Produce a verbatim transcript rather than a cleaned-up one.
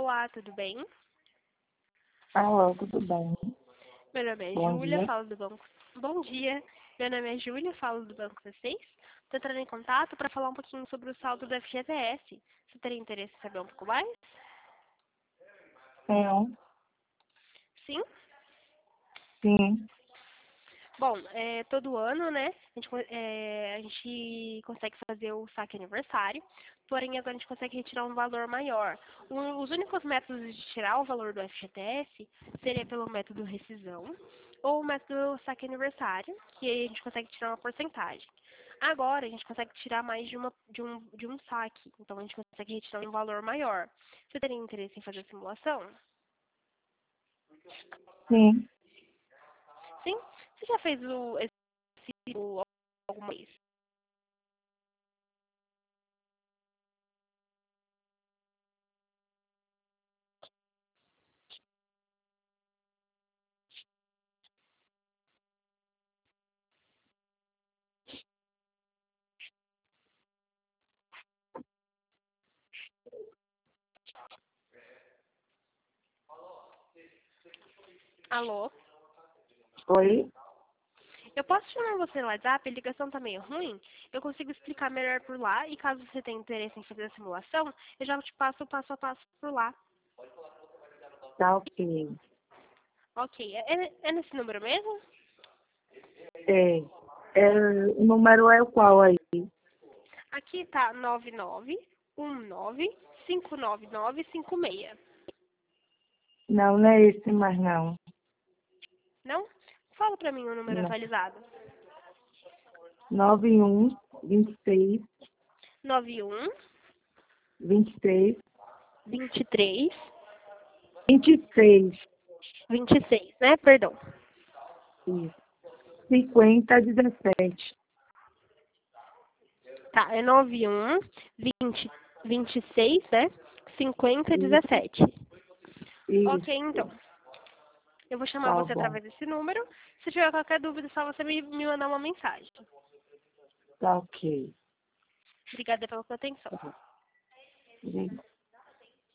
Olá, tudo bem? Alô, tudo bem? Meu nome é Bom Júlia, dia. falo do banco. Bom dia, meu nome é Júlia, falo do Banco C seis. Estou entrando em contato para falar um pouquinho sobre o saldo do F G T S. Você teria interesse em saber um pouco mais? Tenho, Sim? sim, Bom, é, todo ano, né, a gente, co- é, a gente consegue fazer o saque aniversário, porém agora a gente consegue retirar um valor maior. O- os únicos métodos de tirar o valor do F G T S seria pelo método rescisão ou o método saque aniversário, que aí a gente consegue tirar uma porcentagem. Agora a gente consegue tirar mais de, uma, de, um, de um saque, então a gente consegue retirar um valor maior. Você teria interesse em fazer a simulação? sim. Sim? Você já fez o, esse o- alguma vez? Alô? Oi? Eu posso chamar você no WhatsApp? A ligação tá meio ruim. Eu consigo explicar melhor por lá e caso você tenha interesse em fazer a simulação, eu já te passo o passo a passo por lá. Tá ok. Ok, é, é é nesse número mesmo? É, é, o número é o qual aí? Aqui tá nove nove um nove cinco nove nove cinco seis. Não, não é esse mais não. Não? Fala pra mim o número Não. atualizado. nove um, vinte e seis, nove um vinte e seis, vinte e três vinte e seis, vinte e seis, né? Perdão. isso. cinquenta, dezessete. Tá, é nove um vinte vinte e seis, né? cinquenta Isso, dezessete. Ok, isso. então. Eu vou chamar Tá você bom. através desse número. Se tiver qualquer dúvida, é só você me, me mandar uma mensagem. Tá ok. Obrigada pela sua atenção. Tá bom.